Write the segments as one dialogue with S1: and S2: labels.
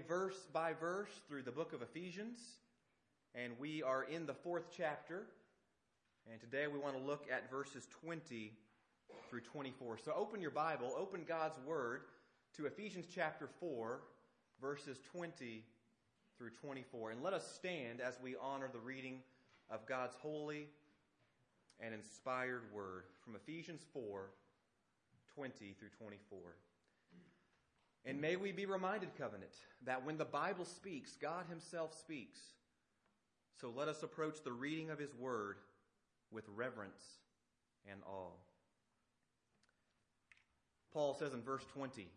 S1: verse by verse through the book of Ephesians, and we are in the 4th chapter, and today we want to look at verses 20 through 24. So open your Bible, open God's Word to Ephesians chapter 4, verses 20 through 24, and let us stand as we honor the reading of God's holy and inspired Word from Ephesians 4, 20 through 24. And may we be reminded, covenant, that when the Bible speaks, God himself speaks. So let us approach the reading of his word with reverence and awe. Paul says in verse 20,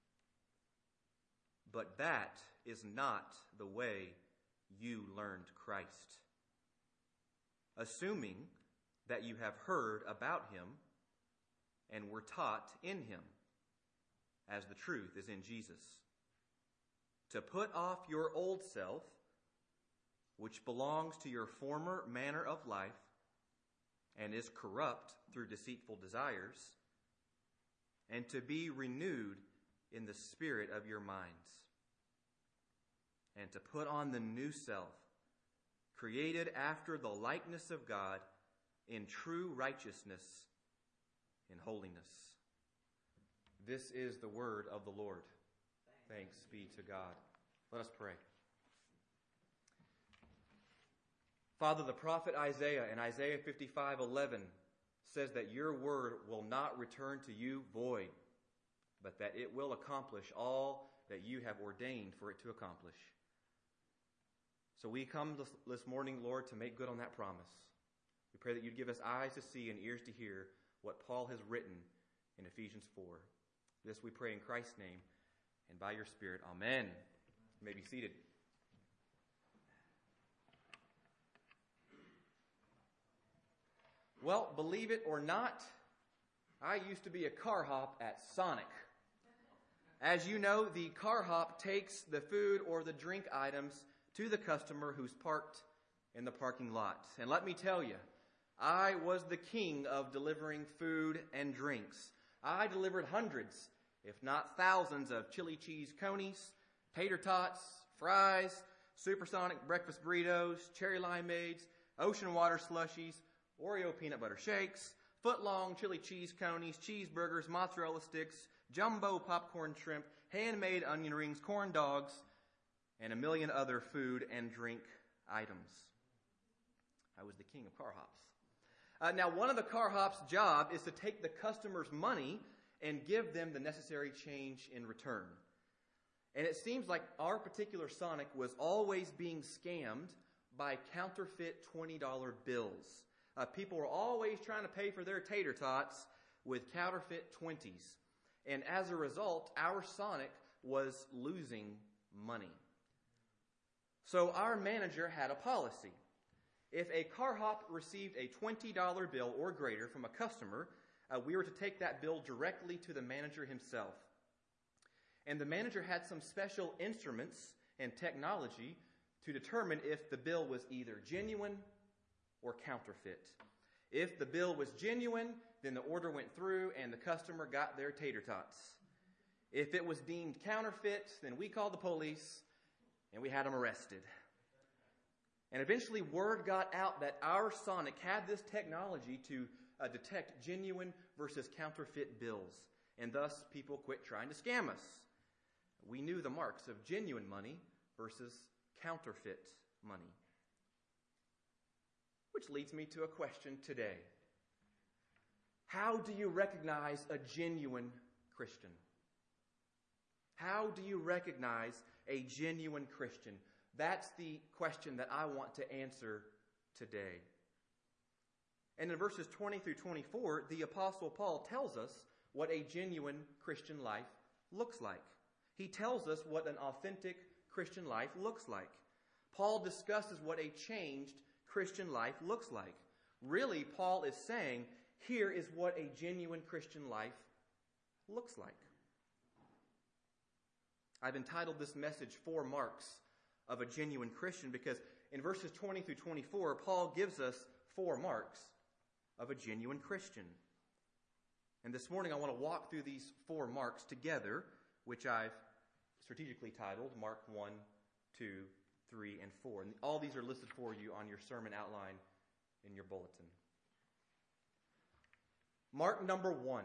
S1: "But that is not the way you learned Christ, assuming that you have heard about him and were taught in him, as the truth is in Jesus, to put off your old self, which belongs to your former manner of life and is corrupt through deceitful desires, and to be renewed in the spirit of your minds, and to put on the new self, created after the likeness of God in true righteousness and holiness." This is the word of the Lord. Thanks be to God. Let us pray. Father, the prophet Isaiah in Isaiah 55:11 says that your word will not return to you void, but that it will accomplish all that you have ordained for it to accomplish. So we come this morning, Lord, to make good on that promise. We pray that you'd give us eyes to see and ears to hear what Paul has written in Ephesians 4. This we pray in Christ's name and by your Spirit. Amen. You may be seated. Well, believe it or not, I used to be a car hop at Sonic. As you know, the car hop takes the food or the drink items to the customer who's parked in the parking lot. And let me tell you, I was the king of delivering food and drinks. I delivered hundreds, if not thousands, of chili cheese conies, tater tots, fries, supersonic breakfast burritos, cherry limeades, ocean water slushies, Oreo peanut butter shakes, foot-long chili cheese conies, cheeseburgers, mozzarella sticks, jumbo popcorn shrimp, handmade onion rings, corn dogs, and a million other food and drink items. I was the king of car hops. Now, one of the car hop's job is to take the customer's money and give them the necessary change in return. And it seems like our particular Sonic was always being scammed by counterfeit $20 bills. People were always trying to pay for their tater tots with counterfeit 20s. And as a result, our Sonic was losing money. So our manager had a policy. If a car hop received a $20 bill or greater from a customer, we were to take that bill directly to the manager himself. And the manager had some special instruments and technology to determine if the bill was either genuine or counterfeit. If the bill was genuine, then the order went through and the customer got their tater tots. If it was deemed counterfeit, then we called the police and we had them arrested. And eventually word got out that our Sonic had this technology to detect genuine versus counterfeit bills. And thus people quit trying to scam us. We knew the marks of genuine money versus counterfeit money. Which leads me to a question today. How do you recognize a genuine Christian? How do you recognize a genuine Christian? That's the question that I want to answer today. And in verses 20 through 24, the Apostle Paul tells us what a genuine Christian life looks like. He tells us what an authentic Christian life looks like. Paul discusses what a changed Christian life looks like. Really, Paul is saying, here is what a genuine Christian life looks like. I've entitled this message, 4 Marks of a Genuine Christian, because in verses 20 through 24, Paul gives us 4 marks of a genuine Christian. And this morning I want to walk through these 4 marks together, which I've strategically titled Mark 1, 2, 3, and 4. And all these are listed for you on your sermon outline in your bulletin. Mark number 1.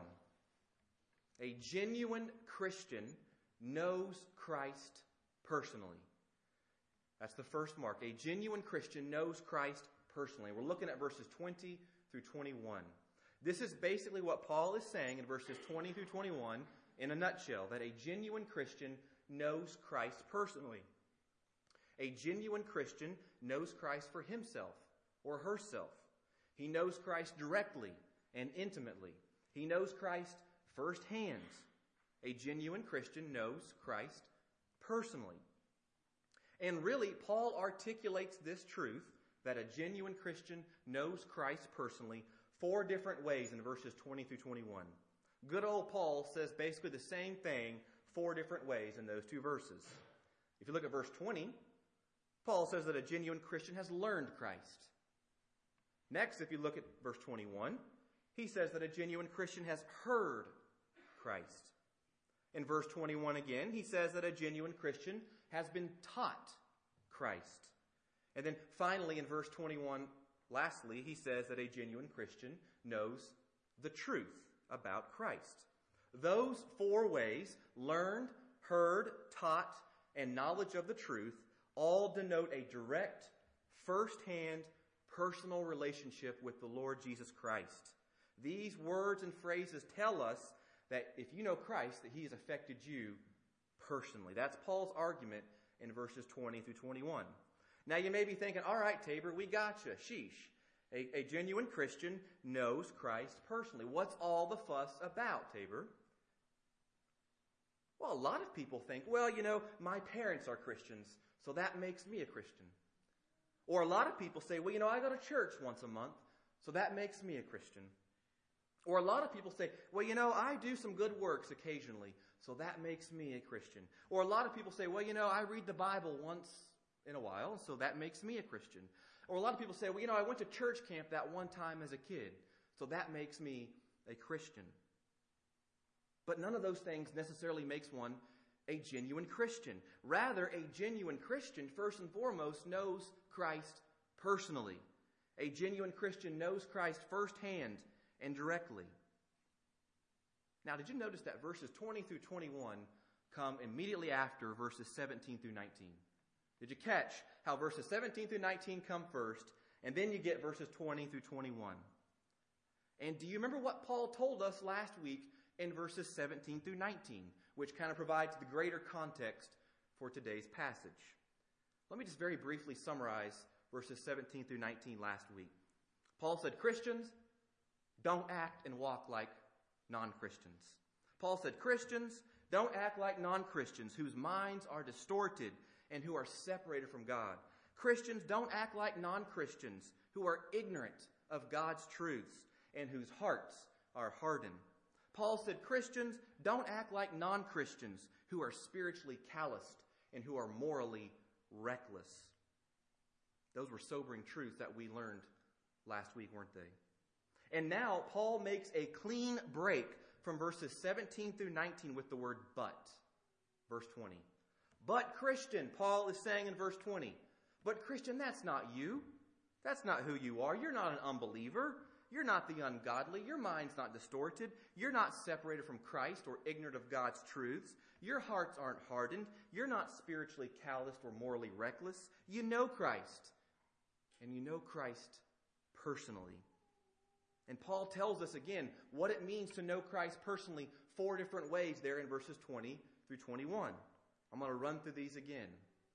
S1: A genuine Christian knows Christ personally. That's the first mark. A genuine Christian knows Christ personally. We're looking at verses 20 through 21. This is basically what Paul is saying in verses 20 through 21 in a nutshell, that a genuine Christian knows Christ personally. A genuine Christian knows Christ for himself or herself. He knows Christ directly and intimately. He knows Christ firsthand. A genuine Christian knows Christ personally. And really, Paul articulates this truth, that a genuine Christian knows Christ personally, 4 different ways in verses 20 through 21. Good old Paul says basically the same thing 4 different ways in those 2 verses. If you look at verse 20, Paul says that a genuine Christian has learned Christ. Next, if you look at verse 21, he says that a genuine Christian has heard Christ. In verse 21 again, he says that a genuine Christian has been taught Christ. And then finally in verse 21, lastly, he says that a genuine Christian knows the truth about Christ. Those 4 ways, learned, heard, taught, and knowledge of the truth, all denote a direct, first-hand, personal relationship with the Lord Jesus Christ. These words and phrases tell us that if you know Christ, that he has affected you personally. That's Paul's argument in verses 20 through 21. Now you may be thinking, all right, Tabor, we gotcha. Sheesh. A genuine Christian knows Christ personally. What's all the fuss about, Tabor? Well, a lot of people think, well, my parents are Christians, so that makes me a Christian. Or a lot of people say, well, I go to church once a month, so that makes me a Christian. Or a lot of people say, well, I do some good works occasionally, so that makes me a Christian. Or a lot of people say, well, I read the Bible once in a while, so that makes me a Christian. Or a lot of people say, well, I went to church camp that one time as a kid, so that makes me a Christian. But none of those things necessarily makes one a genuine Christian. Rather, a genuine Christian, first and foremost, knows Christ personally. A genuine Christian knows Christ firsthand and directly. Now, did you notice that verses 20 through 21 come immediately after verses 17 through 19? Did you catch how verses 17 through 19 come first, and then you get verses 20 through 21? And do you remember what Paul told us last week in verses 17 through 19, which kind of provides the greater context for today's passage? Let me just very briefly summarize verses 17 through 19 last week. Paul said, Christians, don't act and walk like non-Christians. Paul said, Christians, don't act like non-Christians whose minds are distorted and who are separated from God. Christians, don't act like non-Christians who are ignorant of God's truths and whose hearts are hardened. Paul said, Christians, don't act like non-Christians who are spiritually calloused and who are morally reckless. Those were sobering truths that we learned last week, weren't they? And now Paul makes a clean break from verses 17 through 19 with the word but. Verse 20. But Christian, Paul is saying in verse 20, but Christian, that's not you. That's not who you are. You're not an unbeliever. You're not the ungodly. Your mind's not distorted. You're not separated from Christ or ignorant of God's truths. Your hearts aren't hardened. You're not spiritually calloused or morally reckless. You know Christ. And you know Christ personally. And Paul tells us again what it means to know Christ personally 4 different ways there in verses 20 through 21. I'm going to run through these again.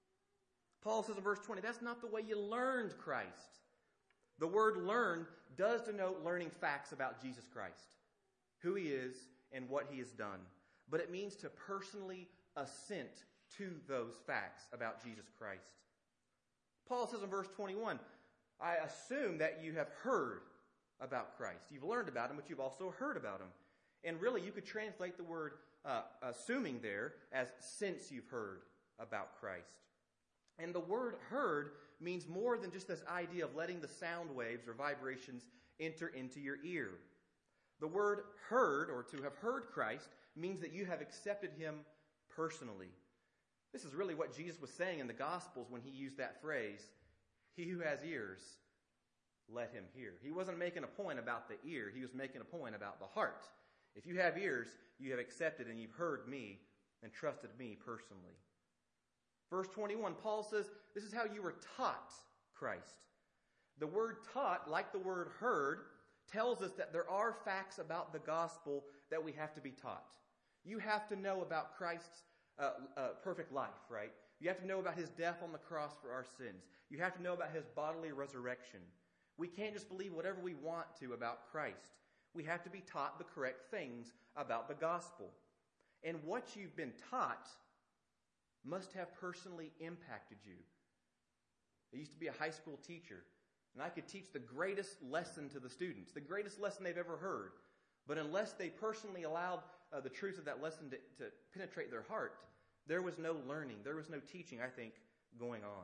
S1: Paul says in verse 20, that's not the way you learned Christ. The word learn does denote learning facts about Jesus Christ, who he is and what he has done. But it means to personally assent to those facts about Jesus Christ. Paul says in verse 21, I assume that you have heard about Christ. You've learned about him, but you've also heard about him. And really, you could translate the word assuming there as since you've heard about Christ. And the word heard means more than just this idea of letting the sound waves or vibrations enter into your ear. The word heard, or to have heard Christ, means that you have accepted him personally. This is really what Jesus was saying in the Gospels when he used that phrase, "He who has ears, let him hear." He wasn't making a point about the ear. He was making a point about the heart. If you have ears, you have accepted and you've heard me and trusted me personally. Verse 21, Paul says, this is how you were taught Christ. The word taught, like the word heard, tells us that there are facts about the gospel that we have to be taught. You have to know about Christ's perfect life, right? You have to know about his death on the cross for our sins. You have to know about his bodily resurrection. We can't just believe whatever we want to about Christ. We have to be taught the correct things about the gospel. And what you've been taught must have personally impacted you. I used to be a high school teacher, and I could teach the greatest lesson to the students, the greatest lesson they've ever heard. But unless they personally allowed the truth of that lesson to penetrate their heart, there was no learning, there was no teaching, I think, going on.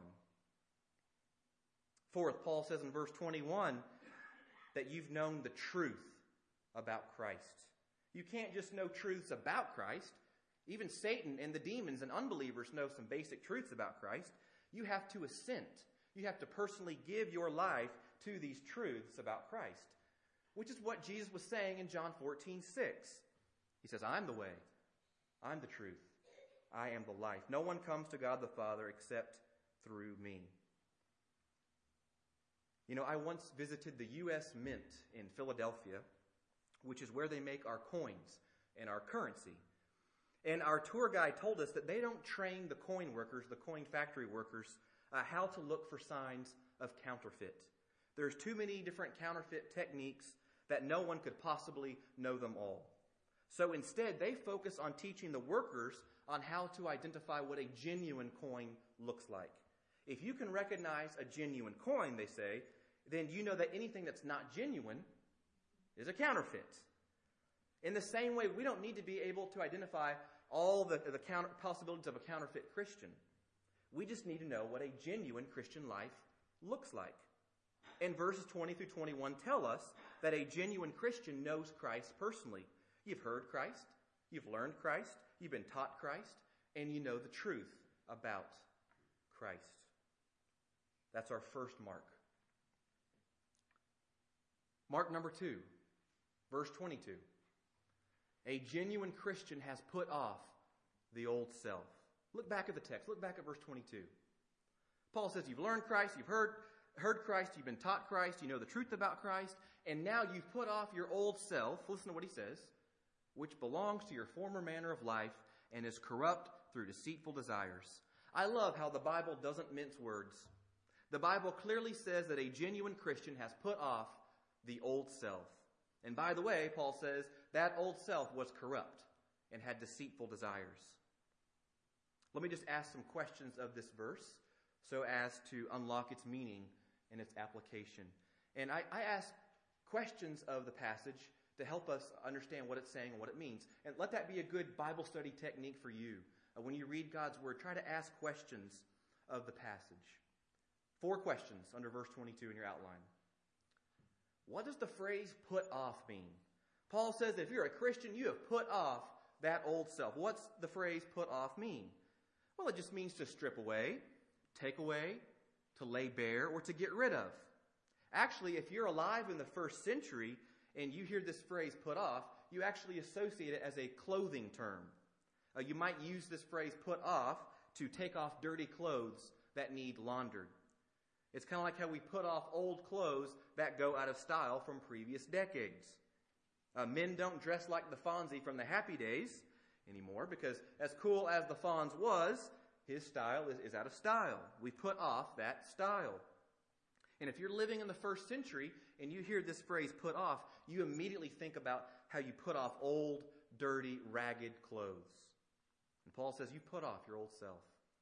S1: Fourth, Paul says in verse 21 that you've known the truth about Christ. You can't just know truths about Christ. Even Satan and the demons and unbelievers know some basic truths about Christ. You have to assent. You have to personally give your life to these truths about Christ, which is what Jesus was saying in John 14:6. He says, I'm the way, I'm the truth, I am the life. No one comes to God the Father except through me. You know, I once visited the U.S. Mint in Philadelphia, which is where they make our coins and our currency. And our tour guide told us that they don't train the coin workers, the coin factory workers, how to look for signs of counterfeit. There's too many different counterfeit techniques that no one could possibly know them all. So instead, they focus on teaching the workers on how to identify what a genuine coin looks like. If you can recognize a genuine coin, they say, then you know that anything that's not genuine is a counterfeit. In the same way, we don't need to be able to identify all the possibilities of a counterfeit Christian. We just need to know what a genuine Christian life looks like. And verses 20 through 21 tell us that a genuine Christian knows Christ personally. You've heard Christ, you've learned Christ, you've been taught Christ, and you know the truth about Christ. That's our first mark. Mark number 2, verse 22. A genuine Christian has put off the old self. Look back at the text. Look back at verse 22. Paul says you've learned Christ, you've heard Christ, you've been taught Christ, you know the truth about Christ, and now you've put off your old self, listen to what he says, which belongs to your former manner of life and is corrupt through deceitful desires. I love how the Bible doesn't mince words. The Bible clearly says that a genuine Christian has put off the old self. And by the way, Paul says that old self was corrupt and had deceitful desires. Let me just ask some questions of this verse so as to unlock its meaning and its application. And I ask questions of the passage to help us understand what it's saying and what it means. And let that be a good Bible study technique for you. When you read God's Word, try to ask questions of the passage. 4 questions under verse 22 in your outline. What does the phrase put off mean? Paul says if you're a Christian, you have put off that old self. What's the phrase put off mean? Well, it just means to strip away, take away, to lay bare, or to get rid of. Actually, if you're alive in the first century and you hear this phrase put off, you actually associate it as a clothing term. You might use this phrase put off to take off dirty clothes that need laundered. It's kind of like how we put off old clothes that go out of style from previous decades. Men don't dress like the Fonzie from the Happy Days anymore because as cool as the Fonz was, his style is out of style. We put off that style. And if you're living in the first century and you hear this phrase put off, you immediately think about how you put off old, dirty, ragged clothes. And Paul says you put off your old self.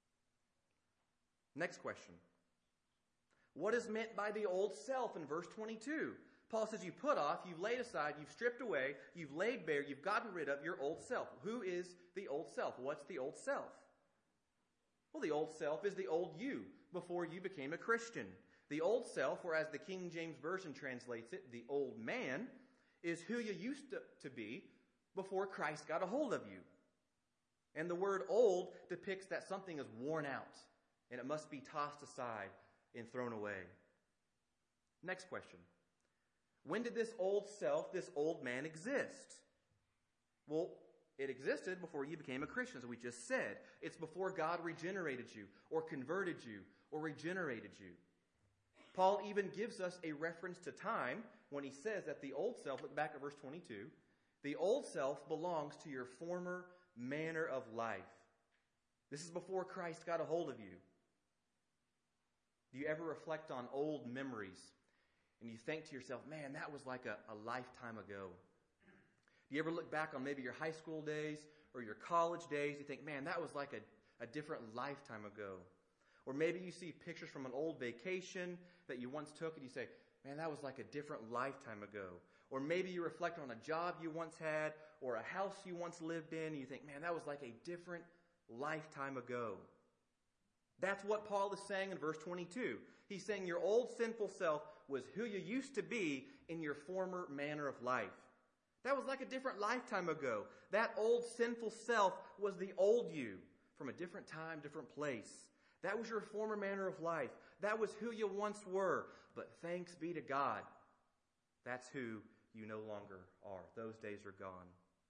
S1: Next question. What is meant by the old self in verse 22? Paul says you put off, you've laid aside, you've stripped away, you've laid bare, you've gotten rid of your old self. Who is the old self? What's the old self? Well, the old self is the old you before you became a Christian. The old self, or as the King James Version translates it, the old man, is who you used to be before Christ got a hold of you. And the word old depicts that something is worn out and it must be tossed aside and thrown away. Next question. When did this old self, this old man exist? Well, it existed before you became a Christian, as we just said. It's before God regenerated you or converted you or regenerated you. Paul even gives us a reference to time when he says that the old self, look back at verse 22, the old self belongs to your former manner of life. This is before Christ got a hold of you. Do you ever reflect on old memories and you think to yourself, man, that was like a lifetime ago? Do you ever look back on maybe your high school days or your college days? You think, man, that was like a different lifetime ago. Or maybe you see pictures from an old vacation that you once took and you say, man, that was like a different lifetime ago. Or maybe you reflect on a job you once had or a house you once lived in and you think, man, that was like a different lifetime ago. That's what Paul is saying in verse 22. He's saying your old sinful self was who you used to be in your former manner of life. That was like a different lifetime ago. That old sinful self was the old you from a different time, different place. That was your former manner of life. That was who you once were. But thanks be to God, that's who you no longer are. Those days are gone.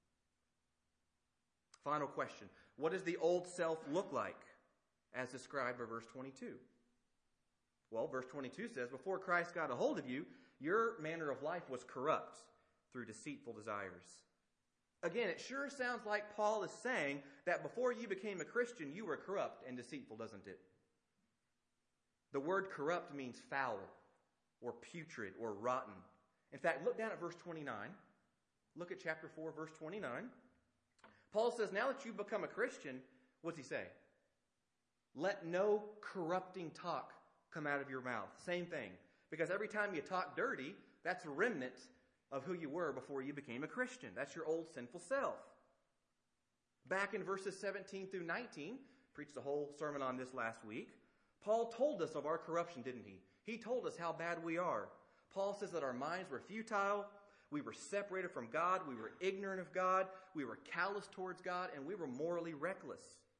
S1: Final question. What does the old self look like as described by verse 22? Well, verse 22 says, before Christ got a hold of you, your manner of life was corrupt through deceitful desires. Again, it sure sounds like Paul is saying that before you became a Christian, you were corrupt and deceitful, doesn't it? The word corrupt means foul or putrid or rotten. In fact, look down at verse 29. Look at chapter 4, verse 29. Paul says, now that you've become a Christian, what's he say? Let no corrupting talk come out of your mouth. Same thing. Because every time you talk dirty, that's a remnant of who you were before you became a Christian. That's your old sinful self. Back in verses 17 through 19, preached a whole sermon on this last week, Paul told us of our corruption, didn't he? He told us how bad we are. Paul says that our minds were futile, we were separated from God, we were ignorant of God, we were callous towards God, and we were morally reckless.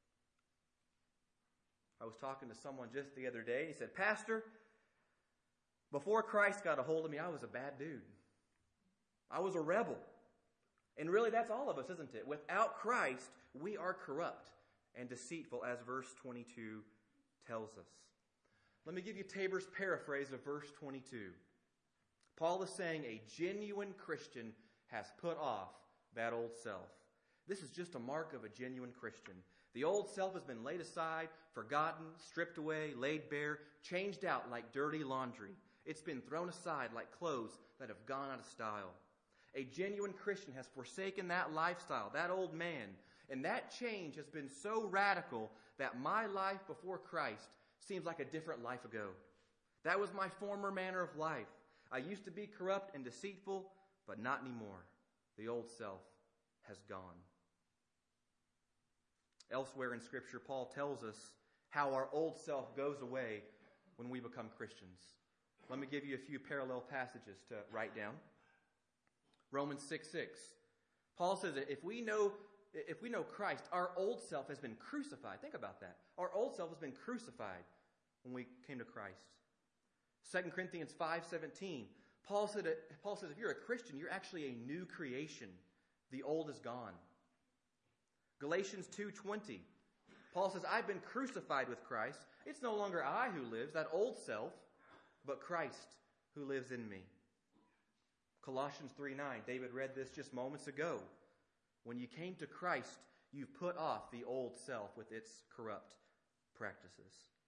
S1: I was talking to someone just the other day, and he said, Pastor, before Christ got a hold of me, I was a bad dude. I was a rebel. And really, that's all of us, isn't it? Without Christ, we are corrupt and deceitful, as verse 22 tells us. Let me give you Tabor's paraphrase of verse 22. Paul is saying a genuine Christian has put off that old self. This is just a mark of a genuine Christian. The old self has been laid aside, forgotten, stripped away, laid bare, changed out like dirty laundry. It's been thrown aside like clothes that have gone out of style. A genuine Christian has forsaken that lifestyle, that old man. And that change has been so radical that my life before Christ seems like a different life ago. That was my former manner of life. I used to be corrupt and deceitful, but not anymore. The old self has gone. Elsewhere in Scripture, Paul tells us how our old self goes away when we become Christians. Let me give you a few parallel passages to write down. Romans 6:6. Paul says that if we know Christ, our old self has been crucified. Think about that. Our old self has been crucified when we came to Christ. 2 Corinthians 5:17. Paul says if you're a Christian, you're actually a new creation. The old is gone. Galatians 2:20. Paul says, I've been crucified with Christ. It's no longer I who lives, that old self, but Christ who lives in me. Colossians 3:9. David read this just moments ago. When you came to Christ, you put off the old self with its corrupt practices.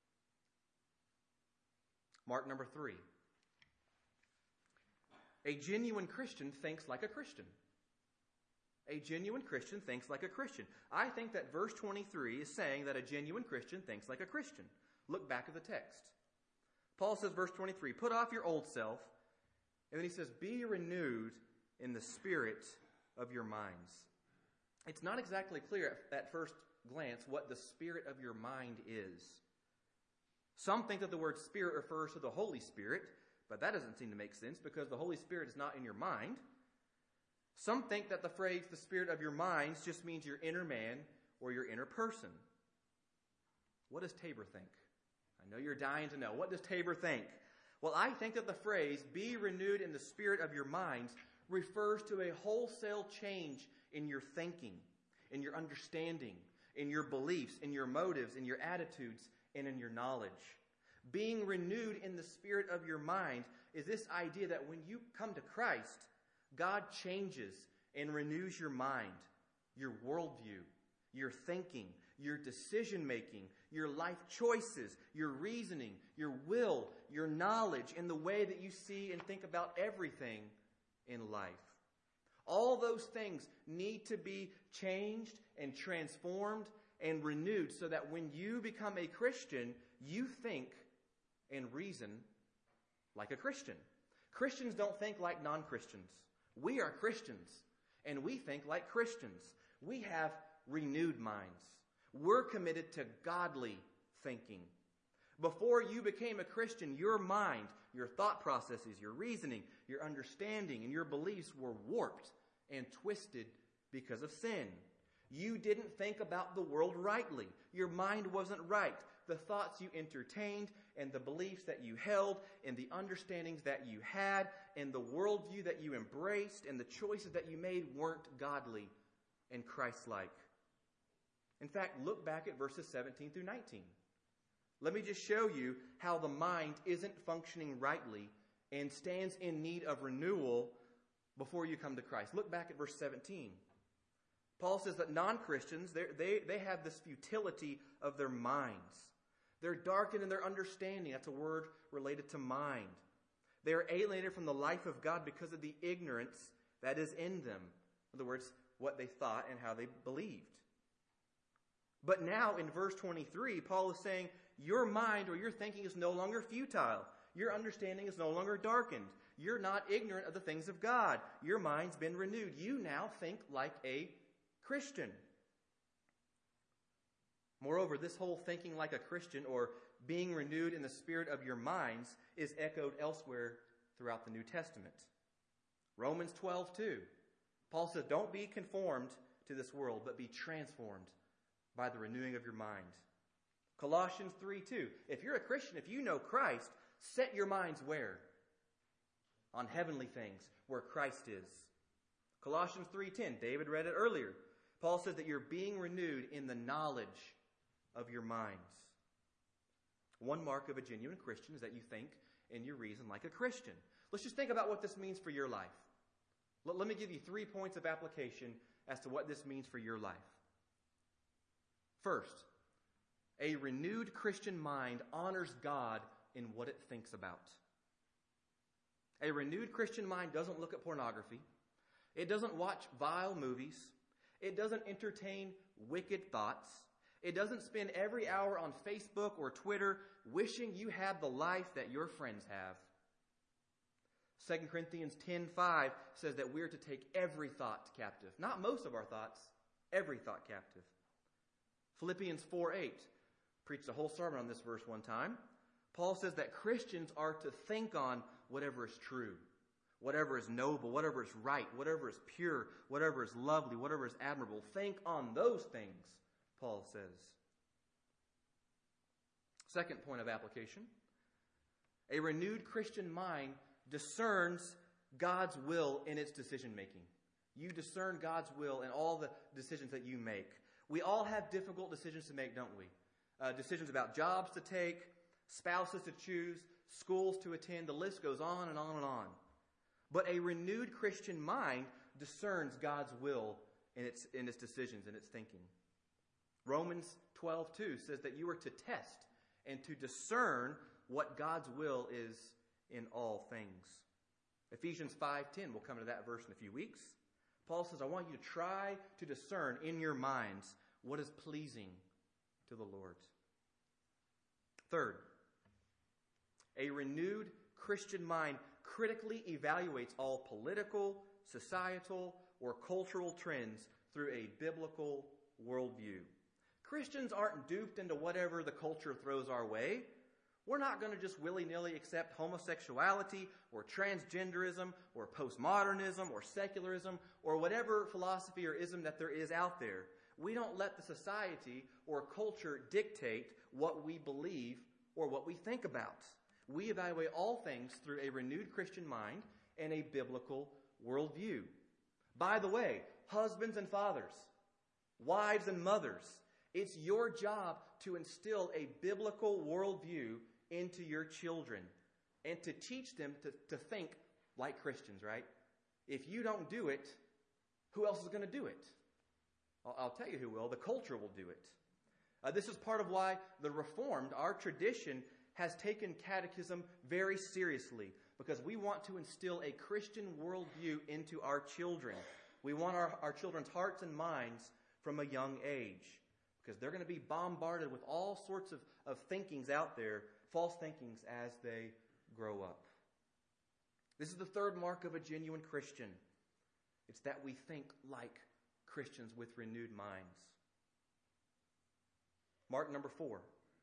S1: Mark number 3. A genuine Christian thinks like a Christian. A genuine Christian thinks like a Christian. I think that verse 23 is saying that a genuine Christian thinks like a Christian. Look back at the text. Paul says, verse 23, put off your old self. And then he says, be renewed in the spirit of your minds. It's not exactly clear at first glance what the spirit of your mind is. Some think that the word spirit refers to the Holy Spirit, but that doesn't seem to make sense because the Holy Spirit is not in your mind. Some think that the phrase, the spirit of your minds, just means your inner man or your inner person. What does Tabor think? I know you're dying to know. What does Tabor think? Well, I think that the phrase, be renewed in the spirit of your minds, refers to a wholesale change in your thinking, in your understanding, in your beliefs, in your motives, in your attitudes, and in your knowledge. Being renewed in the spirit of your mind is this idea that when you come to Christ, God changes and renews your mind, your worldview, your thinking, your decision-making, your life choices, your reasoning, your will, your knowledge, and the way that you see and think about everything in life. All those things need to be changed and transformed and renewed so that when you become a Christian, you think and reason like a Christian. Christians don't think like non-Christians. We are Christians, and we think like Christians. We have renewed minds. We're committed to godly thinking. Before you became a Christian, your mind, your thought processes, your reasoning, your understanding, and your beliefs were warped and twisted because of sin. You didn't think about the world rightly. Your mind wasn't right. The thoughts you entertained and the beliefs that you held and the understandings that you had and the worldview that you embraced and the choices that you made weren't godly and Christ-like. In fact, look back at verses 17 through 19. Let me just show you how the mind isn't functioning rightly and stands in need of renewal before you come to Christ. Look back at verse 17. Paul says that non-Christians, they have this futility of their minds. They're darkened in their understanding. That's a word related to mind. They are alienated from the life of God because of the ignorance that is in them. In other words, what they thought and how they believed. But now in verse 23, Paul is saying, your mind or your thinking is no longer futile. Your understanding is no longer darkened. You're not ignorant of the things of God. Your mind's been renewed. You now think like a Christian. Moreover, this whole thinking like a Christian or being renewed in the spirit of your minds is echoed elsewhere throughout the New Testament. Romans 12:2. Paul says, don't be conformed to this world, but be transformed by the renewing of your mind. Colossians 3:2. If you're a Christian, if you know Christ, set your minds where? On heavenly things, where Christ is. Colossians 3:10. David read it earlier. Paul says that you're being renewed in the knowledge of your minds. One mark of a genuine Christian is that you think and you reason like a Christian. Let's just think about what this means for your life. Let me give you 3 points of application as to what this means for your life. First, a renewed Christian mind honors God in what it thinks about. A renewed Christian mind doesn't look at pornography. It doesn't watch vile movies. It doesn't entertain wicked thoughts. It doesn't spend every hour on Facebook or Twitter wishing you had the life that your friends have. 2 Corinthians 10:5 says that we're to take every thought captive. Not most of our thoughts, every thought captive. Philippians 4:8 preached a whole sermon on this verse one time. Paul says that Christians are to think on whatever is true, whatever is noble, whatever is right, whatever is pure, whatever is lovely, whatever is admirable. Think on those things, Paul says. Second point of application. A renewed Christian mind discerns God's will in its decision-making. You discern God's will in all the decisions that you make. We all have difficult decisions to make, don't we? Decisions about jobs to take, spouses to choose, schools to attend. The list goes on and on and on. But a renewed Christian mind discerns God's will in its decisions, in its thinking. Romans 12:2 says that you are to test and to discern what God's will is in all things. Ephesians 5:10, we'll come to that verse in a few weeks. Paul says, I want you to try to discern in your minds what is pleasing to the Lord. Third, a renewed Christian mind critically evaluates all political, societal, or cultural trends through a biblical worldview. Christians aren't duped into whatever the culture throws our way. We're not going to just willy-nilly accept homosexuality or transgenderism or postmodernism or secularism or whatever philosophy or ism that there is out there. We don't let the society or culture dictate what we believe or what we think about. We evaluate all things through a renewed Christian mind and a biblical worldview. By the way, husbands and fathers, wives and mothers, it's your job to instill a biblical worldview into your children and to teach them to think like Christians, right? If you don't do it, who else is going to do it? I'll tell you who will. The culture will do it. This is part of why the Reformed, our tradition, has taken catechism very seriously, because we want to instill a Christian worldview into our children. We want our children's hearts and minds from a young age, because they're going to be bombarded with all sorts of thinkings out there, false thinkings, as they grow up. This is the third mark of a genuine Christian. It's that we think like Christians with renewed minds. Mark number 4.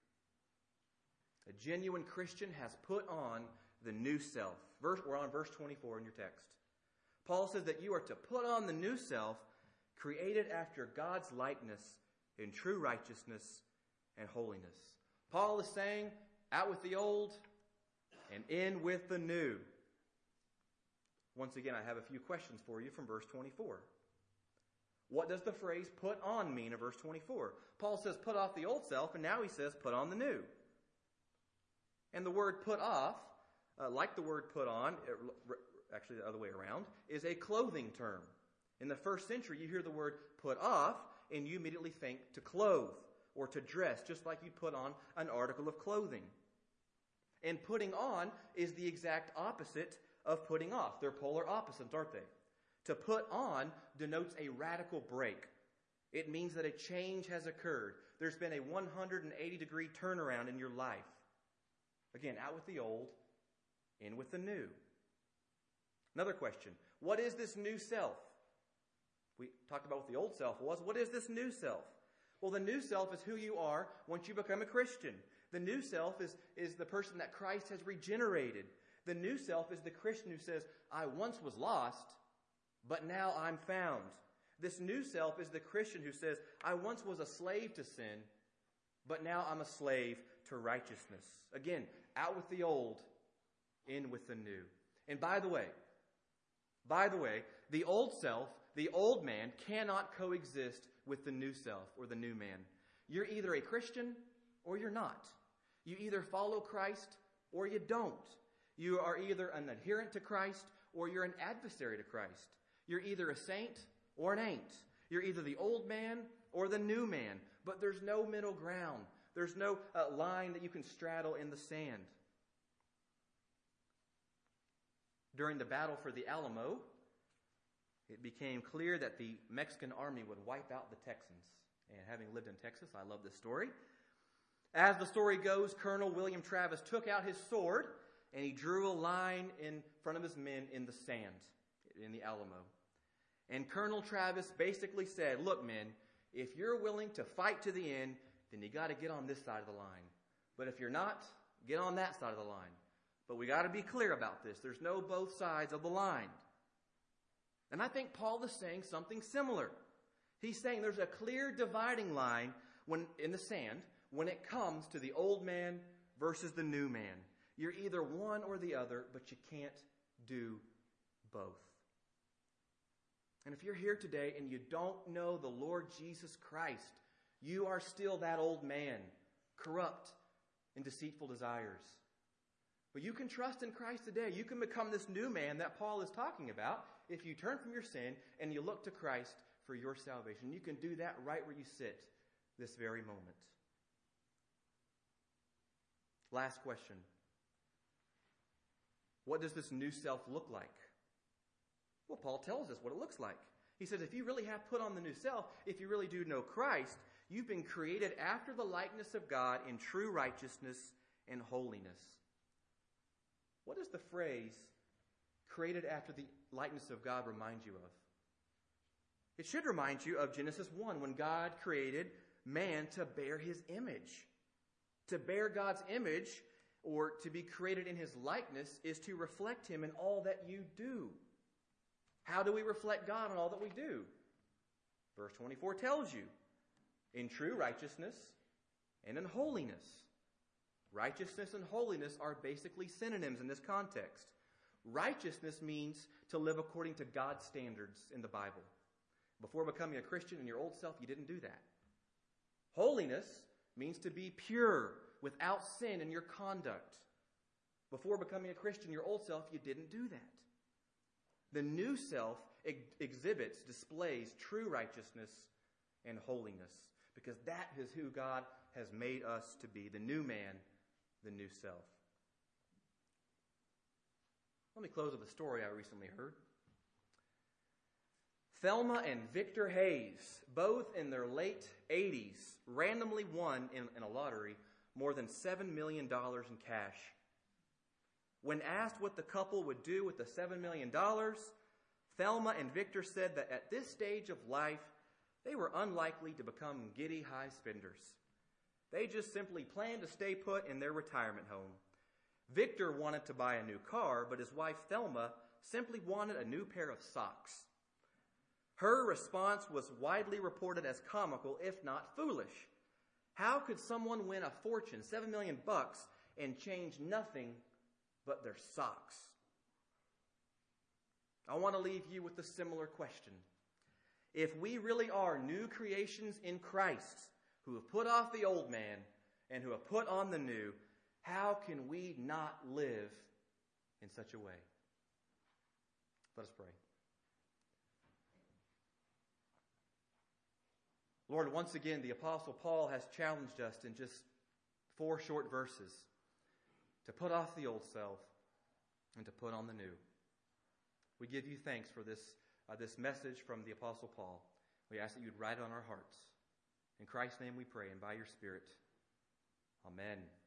S1: A genuine Christian has put on the new self. We're on verse 24 in your text. Paul says that you are to put on the new self, created after God's likeness in true righteousness and holiness. Paul is saying, out with the old and in with the new. Once again, I have a few questions for you from verse 24. What does the phrase put on mean in verse 24? Paul says put off the old self, and now he says put on the new. And the word put off, like the word put on, actually the other way around, is a clothing term. In the first century, you hear the word put off, and you immediately think to clothe or to dress, just like you'd put on an article of clothing. And putting on is the exact opposite of putting off. They're polar opposites, aren't they? To put on denotes a radical break. It means that a change has occurred. There's been a 180-degree turnaround in your life. Again, out with the old, in with the new. Another question. What is this new self? We talked about what the old self was. What is this new self? Well, the new self is who you are once you become a Christian. The new self is the person that Christ has regenerated. The new self is the Christian who says, I once was lost, but now I'm found. This new self is the Christian who says, I once was a slave to sin, but now I'm a slave to righteousness. Again, out with the old, in with the new. And by the way, the old self, the old man, cannot coexist with the new self or the new man. You're either a Christian or you're not. You either follow Christ or you don't. You are either an adherent to Christ or you're an adversary to Christ. You're either a saint or an ain't. You're either the old man or the new man. But there's no middle ground. There's no line that you can straddle in the sand. During the battle for the Alamo, it became clear that the Mexican army would wipe out the Texans. And having lived in Texas, I love this story. As the story goes, Colonel William Travis took out his sword and he drew a line in front of his men in the sand, in the Alamo. And Colonel Travis basically said, look, men, if you're willing to fight to the end, then you got to get on this side of the line. But if you're not, get on that side of the line. But we got to be clear about this. There's no both sides of the line. And I think Paul is saying something similar. He's saying there's a clear dividing line in the sand when it comes to the old man versus the new man. You're either one or the other, but you can't do both. And if you're here today and you don't know the Lord Jesus Christ, you are still that old man, corrupt in deceitful desires. But you can trust in Christ today. You can become this new man that Paul is talking about if you turn from your sin and you look to Christ for your salvation. You can do that right where you sit this very moment. Last question. What does this new self look like? Well, Paul tells us what it looks like. He says if you really have put on the new self, if you really do know Christ, you've been created after the likeness of God in true righteousness and holiness. What does the phrase, created after the likeness of God, remind you of? It should remind you of Genesis 1, when God created man to bear his image. To bear God's image, or to be created in his likeness, is to reflect him in all that you do. How do we reflect God in all that we do? Verse 24 tells you. in true righteousness and in holiness. Righteousness and holiness are basically synonyms in this context. Righteousness means to live according to God's standards in the Bible. Before becoming a Christian in your old self, you didn't do that. Holiness means to be pure, without sin in your conduct. Before becoming a Christian in your old self, you didn't do that. The new self exhibits, displays true righteousness and holiness, because that is who God has made us to be, the new man, the new self. Let me close with a story I recently heard. Thelma and Victor Hayes, both in their late 80s, randomly won in a lottery more than $7 million in cash. When asked what the couple would do with the $7 million, Thelma and Victor said that at this stage of life, they were unlikely to become giddy high spenders. They just simply planned to stay put in their retirement home. Victor wanted to buy a new car, but his wife Thelma simply wanted a new pair of socks. Her response was widely reported as comical, if not foolish. How could someone win a fortune, $7 million, and change nothing but their socks? I want to leave you with a similar question. If we really are new creations in Christ, who have put off the old man and who have put on the new, how can we not live in such a way? Let us pray. Lord, once again, the Apostle Paul has challenged us in just 4 short verses to put off the old self and to put on the new. We give you thanks for this message from the Apostle Paul. We ask that you'd write it on our hearts. In Christ's name we pray, and by your Spirit. Amen.